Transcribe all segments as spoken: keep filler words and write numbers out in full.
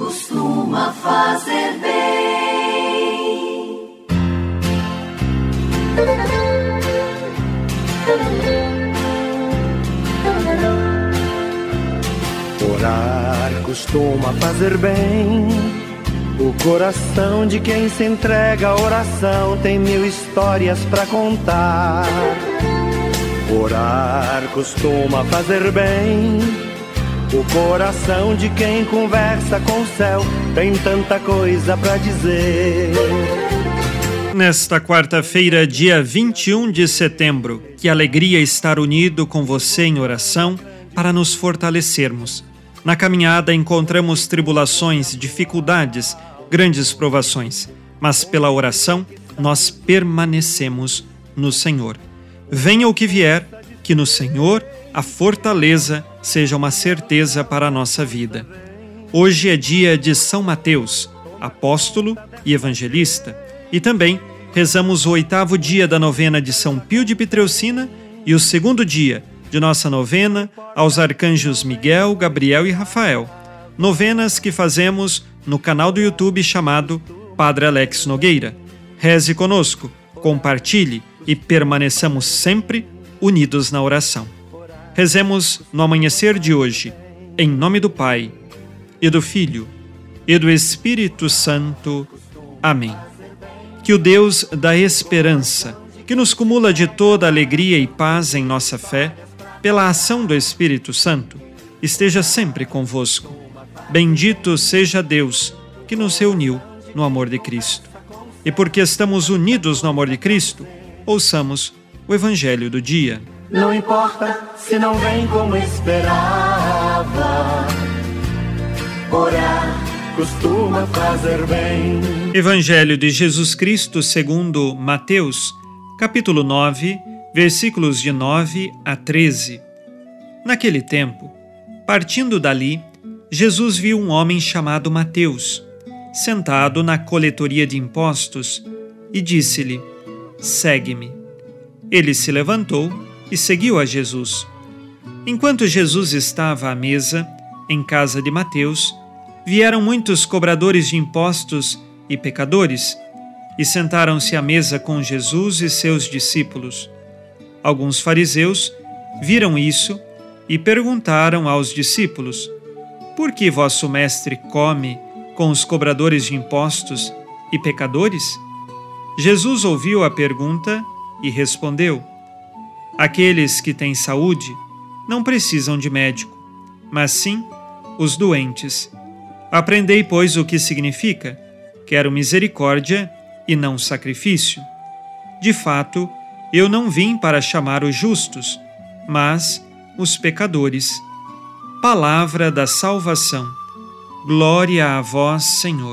costuma fazer bem. Orar costuma fazer bem. O coração de quem se entrega à oração tem mil histórias pra contar. Orar costuma fazer bem. O coração de quem conversa com o céu tem tanta coisa pra dizer. Nesta quarta-feira, dia vinte e um de setembro, que alegria estar unido com você em oração para nos fortalecermos. Na caminhada encontramos tribulações, dificuldades, grandes provações, mas pela oração nós permanecemos no Senhor. Venha o que vier, que no Senhor a fortaleza seja uma certeza para a nossa vida. Hoje é dia de São Mateus, apóstolo e evangelista, e também rezamos o oitavo dia da novena de São Pio de Pietrelcina e o segundo dia de nossa novena aos arcanjos Miguel, Gabriel e Rafael. Novenas que fazemos no canal do YouTube chamado Padre Alex Nogueira. Reze conosco, compartilhe e permaneçamos sempre unidos na oração. Rezemos no amanhecer de hoje, em nome do Pai, e do Filho, e do Espírito Santo. Amém. Que o Deus da esperança, que nos cumula de toda alegria e paz em nossa fé, pela ação do Espírito Santo, esteja sempre convosco. Bendito seja Deus, que nos reuniu no amor de Cristo. E porque estamos unidos no amor de Cristo, ouçamos o Evangelho do dia. Não importa se não vem como esperava, orar costuma fazer bem. Evangelho de Jesus Cristo segundo Mateus, capítulo nove, versículos de nove a treze. Naquele tempo, partindo dali, Jesus viu um homem chamado Mateus, sentado na coletoria de impostos, e disse-lhe: segue-me. Ele se levantou e seguiu a Jesus. Enquanto Jesus estava à mesa, em casa de Mateus, vieram muitos cobradores de impostos e pecadores, e sentaram-se à mesa com Jesus e seus discípulos. Alguns fariseus viram isso e perguntaram aos discípulos: por que vosso mestre come com os cobradores de impostos e pecadores? Jesus ouviu a pergunta e respondeu: aqueles que têm saúde não precisam de médico, mas sim os doentes. Aprendei, pois, o que significa: quero misericórdia e não sacrifício. De fato, eu não vim para chamar os justos, mas os pecadores. Palavra da salvação. Glória a vós, Senhor.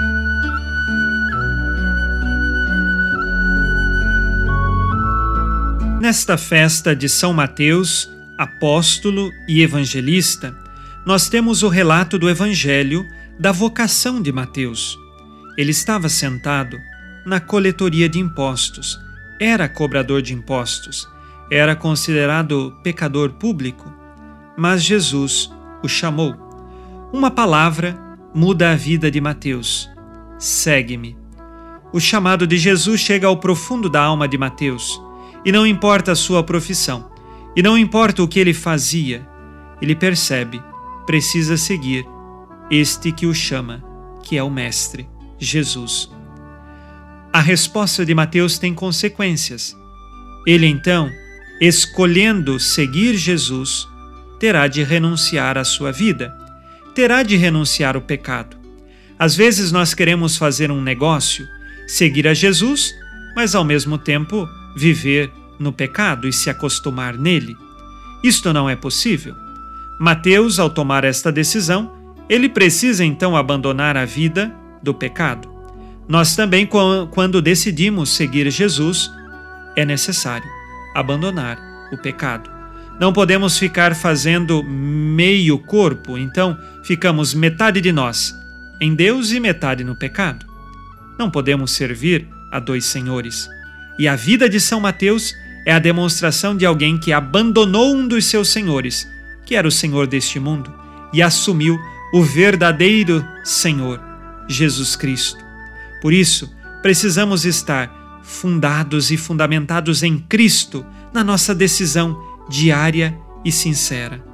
Nesta festa de São Mateus, apóstolo e evangelista, nós temos o relato do Evangelho da vocação de Mateus. Ele estava sentado na coletoria de impostos, era cobrador de impostos, era considerado pecador público, mas Jesus o chamou. Uma palavra muda a vida de Mateus: segue-me. O chamado de Jesus chega ao profundo da alma de Mateus, e não importa a sua profissão, e não importa o que ele fazia, ele percebe, precisa seguir este que o chama, que é o Mestre, Jesus. A resposta de Mateus tem consequências. Ele então, escolhendo seguir Jesus, terá de renunciar à sua vida, terá de renunciar ao pecado. Às vezes nós queremos fazer um negócio, seguir a Jesus, mas ao mesmo tempo viver no pecado e se acostumar nele. Isto não é possível. Mateus, ao tomar esta decisão, ele precisa então abandonar a vida do pecado. Nós também, quando decidimos seguir Jesus, é necessário abandonar o pecado. Não podemos ficar fazendo meio corpo, então ficamos metade de nós em Deus e metade no pecado. Não podemos servir a dois senhores. E a vida de São Mateus é a demonstração de alguém que abandonou um dos seus senhores, que era o senhor deste mundo, e assumiu o verdadeiro Senhor, Jesus Cristo. Por isso, precisamos estar fundados e fundamentados em Cristo na nossa decisão diária e sincera.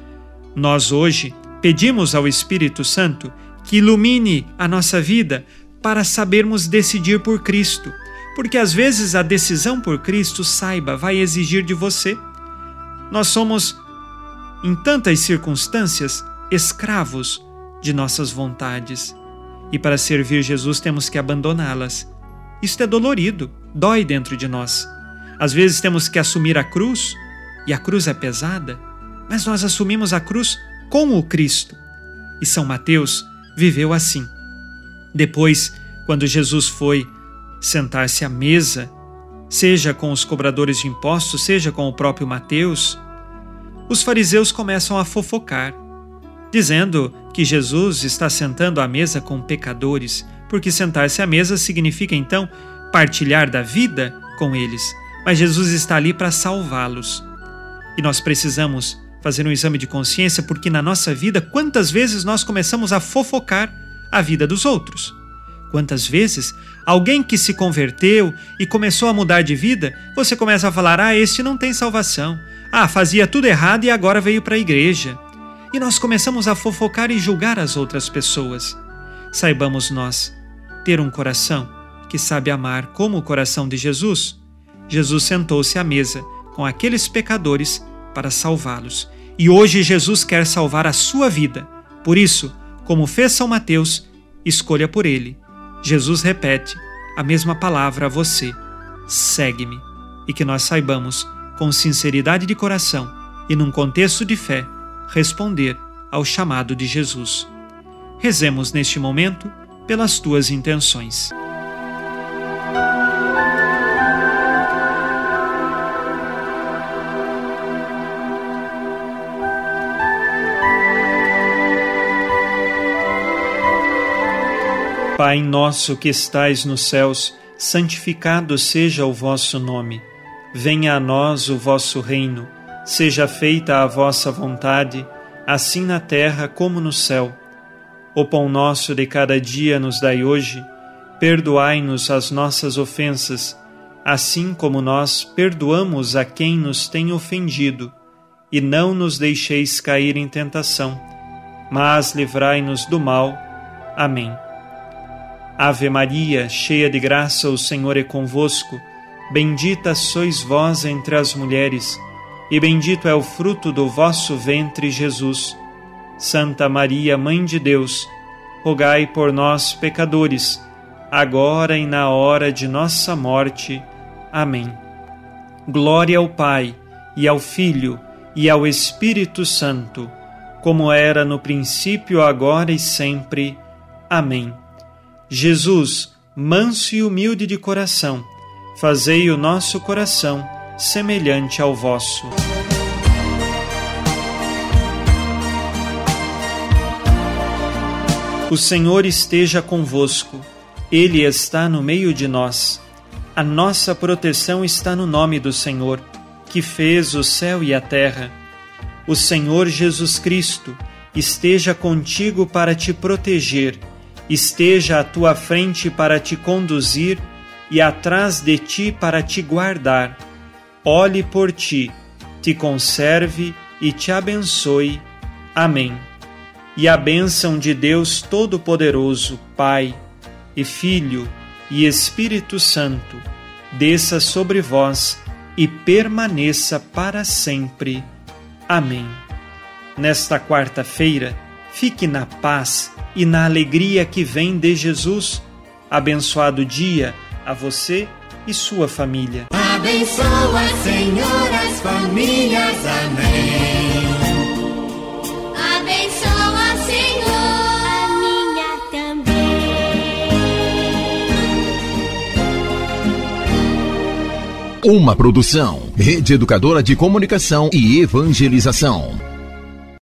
Nós hoje pedimos ao Espírito Santo que ilumine a nossa vida para sabermos decidir por Cristo, porque às vezes a decisão por Cristo, saiba, vai exigir de você. Nós somos, em tantas circunstâncias, escravos de nossas vontades. E para servir Jesus temos que abandoná-las. Isto é dolorido, dói dentro de nós. Às vezes temos que assumir a cruz, e a cruz é pesada, mas nós assumimos a cruz com o Cristo. E São Mateus viveu assim. Depois, quando Jesus foi sentar-se à mesa, seja com os cobradores de impostos, seja com o próprio Mateus, os fariseus começam a fofocar, dizendo que Jesus está sentando à mesa com pecadores, porque sentar-se à mesa significa então partilhar da vida com eles. Mas Jesus está ali para salvá-los. E nós precisamos fazer um exame de consciência, porque na nossa vida, quantas vezes nós começamos a fofocar a vida dos outros? Quantas vezes alguém que se converteu e começou a mudar de vida, você começa a falar: ah, este não tem salvação. Ah, fazia tudo errado e agora veio para a igreja. E nós começamos a fofocar e julgar as outras pessoas. Saibamos nós ter um coração que sabe amar como o coração de Jesus. Jesus sentou-se à mesa com aqueles pecadores para salvá-los. E hoje Jesus quer salvar a sua vida. Por isso, como fez São Mateus, escolha por ele. Jesus repete a mesma palavra a você: segue-me. E que nós saibamos, com sinceridade de coração e num contexto de fé, responder ao chamado de Jesus. Rezemos neste momento pelas tuas intenções. Pai nosso que estais nos céus, santificado seja o vosso nome. Venha a nós o vosso reino. Seja feita a vossa vontade, assim na terra como no céu. O pão nosso de cada dia nos dai hoje. Perdoai-nos as nossas ofensas, assim como nós perdoamos a quem nos tem ofendido. E não nos deixeis cair em tentação, mas livrai-nos do mal. Amém. Ave Maria, cheia de graça, o Senhor é convosco. Bendita sois vós entre as mulheres, e bendito é o fruto do vosso ventre, Jesus. Santa Maria, Mãe de Deus, rogai por nós, pecadores, agora e na hora de nossa morte. Amém. Glória ao Pai, e ao Filho, e ao Espírito Santo, como era no princípio, agora e sempre. Amém. Jesus, manso e humilde de coração, fazei o nosso coração semelhante ao vosso. O Senhor esteja convosco, Ele está no meio de nós. A nossa proteção está no nome do Senhor, que fez o céu e a terra. O Senhor Jesus Cristo esteja contigo para te proteger, esteja à tua frente para te conduzir e atrás de ti para te guardar. Olhe por ti, te conserve e te abençoe. Amém. E a bênção de Deus Todo-Poderoso, Pai e Filho e Espírito Santo, desça sobre vós e permaneça para sempre. Amém. Nesta quarta-feira, fique na paz e na alegria que vem de Jesus. Abençoado dia a você e sua família. Abençoa, Senhor, as famílias. Amém. Abençoa, Senhor, a minha também. Uma produção, Rede Educadora de Comunicação e Evangelização.